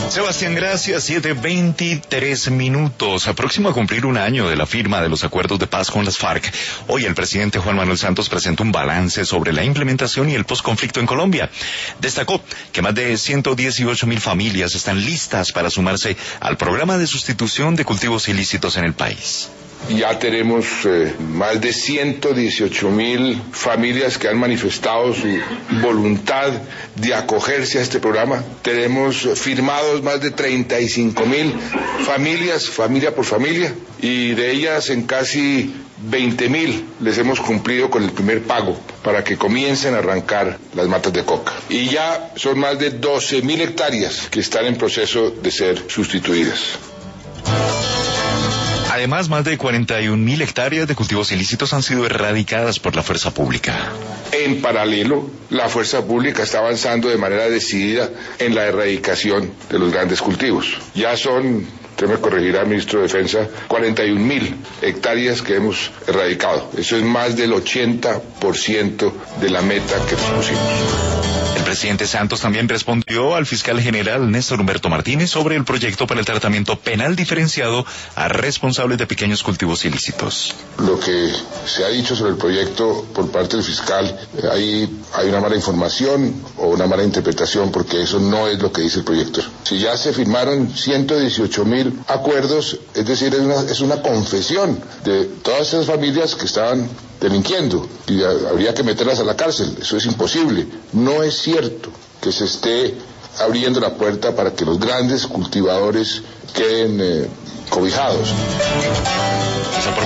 Sebastián, gracias. 7:23 minutos. Próximo a cumplir un año de la firma de los acuerdos de paz con las FARC, hoy el presidente Juan Manuel Santos presentó un balance sobre la implementación y el posconflicto en Colombia. Destacó que más de 118.000 familias están listas para sumarse al programa de sustitución de cultivos ilícitos en el país. Ya tenemos más de 118.000 familias que han manifestado su voluntad de acogerse a este programa. Tenemos firmados más de 35.000 familias, familia por familia, y de ellas en casi 20.000 les hemos cumplido con el primer pago para que comiencen a arrancar las matas de coca. Y ya son más de 12.000 hectáreas que están en proceso de ser sustituidas. Además, más de 41.000 hectáreas de cultivos ilícitos han sido erradicadas por la fuerza pública. En paralelo, la fuerza pública está avanzando de manera decidida en la erradicación de los grandes cultivos. Ya son, usted me corregirá, ministro de Defensa, 41.000 hectáreas que hemos erradicado. Eso es más del 80% de la meta que nos pusimos. El presidente Santos también respondió al fiscal general Néstor Humberto Martínez sobre el proyecto para el tratamiento penal diferenciado a responsables de pequeños cultivos ilícitos. Lo que se ha dicho sobre el proyecto por parte del fiscal, hay una mala información o una mala interpretación, porque eso no es lo que dice el proyecto. Si ya se firmaron 118.000 acuerdos, es decir, es una confesión de todas esas familias que estaban delinquiendo y habría que meterlas a la cárcel. Eso es imposible. No es cierto que se esté abriendo la puerta para que los grandes cultivadores queden cobijados.